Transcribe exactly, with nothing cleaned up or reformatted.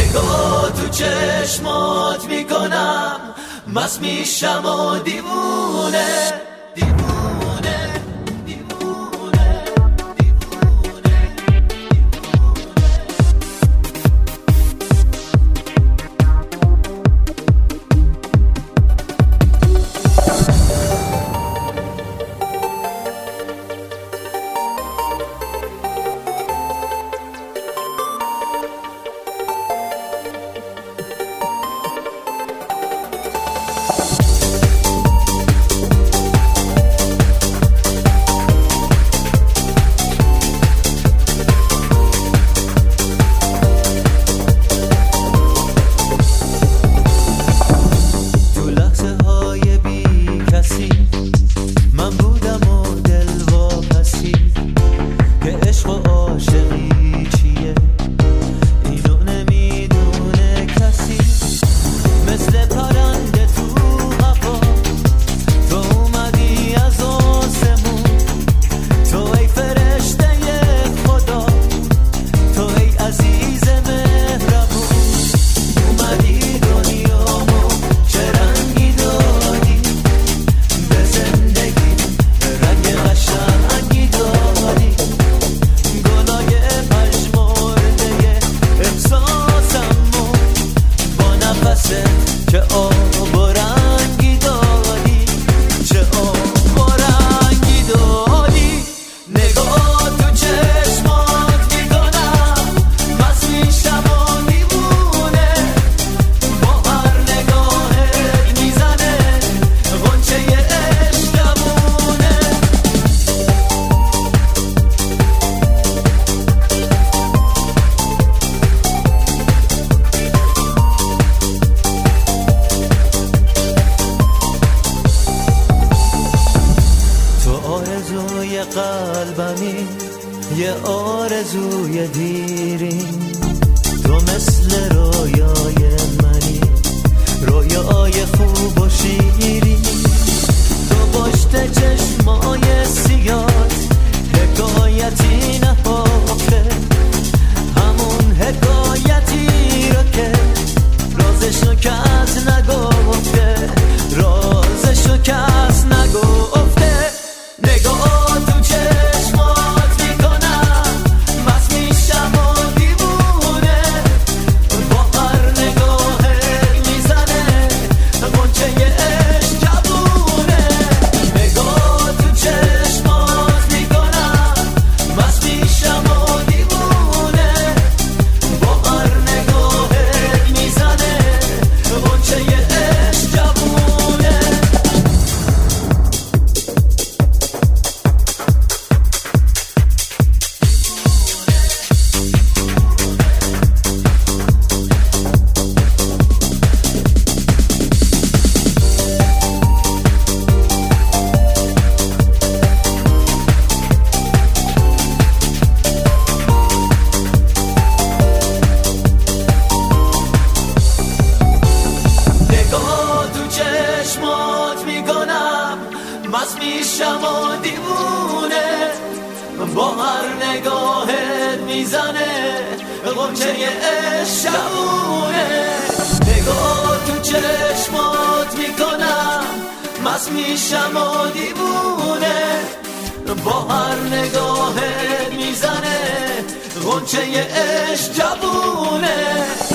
نگاه تو چشمات میکنم مست میشم و دیوونه دیوونه دیوونه دیوونه قلبمی یه آرزوی دیرین تو مثل رویای منی رویای خوب و شیرین تو پشت چشمای سیاد حکایتی نهفته همون حکایتی رو که رازشو کس نگفته رازشو کس نگفته نگاه تو چشمات میکنم مست میشم و دیوونه با هر نگاهت میزنه غنچه عشق جوونه نگاه تو چشمات میکنم مست میشم و دیوونه با هر نگاهت میزنه غنچه عشق جوونه مست میشم و دیوونه با هر نگاهت میزنه غنچه عشق جوونه نگاه تو چشمات میکنم مست میشم و دیوونه با هر نگاهت میزنه غنچه عشق جوونه